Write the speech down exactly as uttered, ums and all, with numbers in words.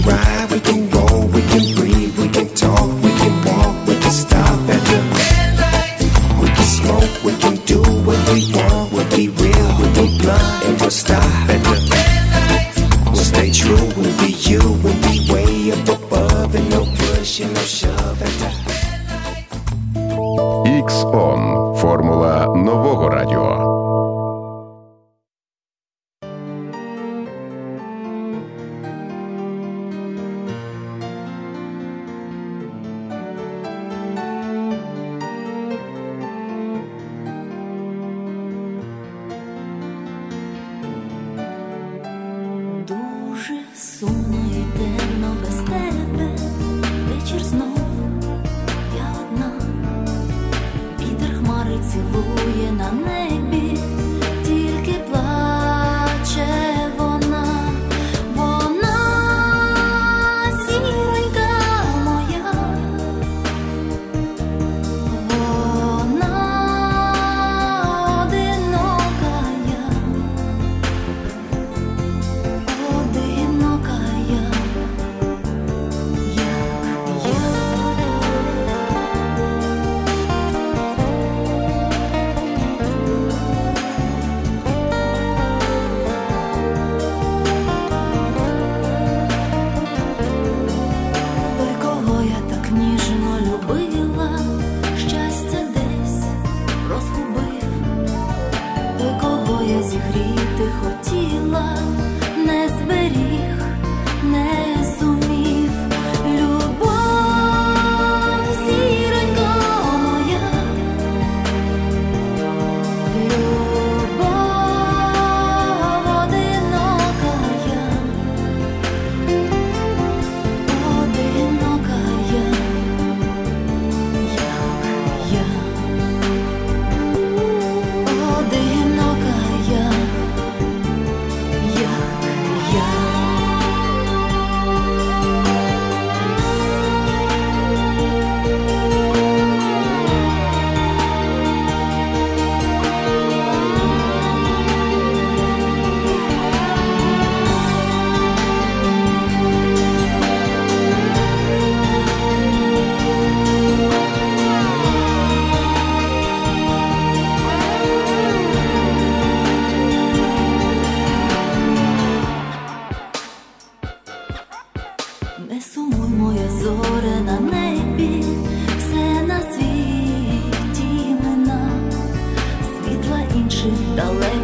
ride, we can roll, we can breathe, we can talk, we can walk, we can stop at the red light. We can smoke, we can do what we want, we'll be real, we'll be blunt, and we'll stop at the red light. We'll stay true, we'll be you, we'll be way up above, and no push and no shove at the red light. ікс он – формула нового радіо. Цілує на небі, тільки плаче вона, вона зіронька моя, вона одинока я, одинока я, як я. Зігріти хотіла, не зберіг, не зумів. Любов, зіронько моя, любов, одинока я, одинока я, як я, одинока я. Не сумуй, моє зоре на небі, все на світі мина, світла інших далеко.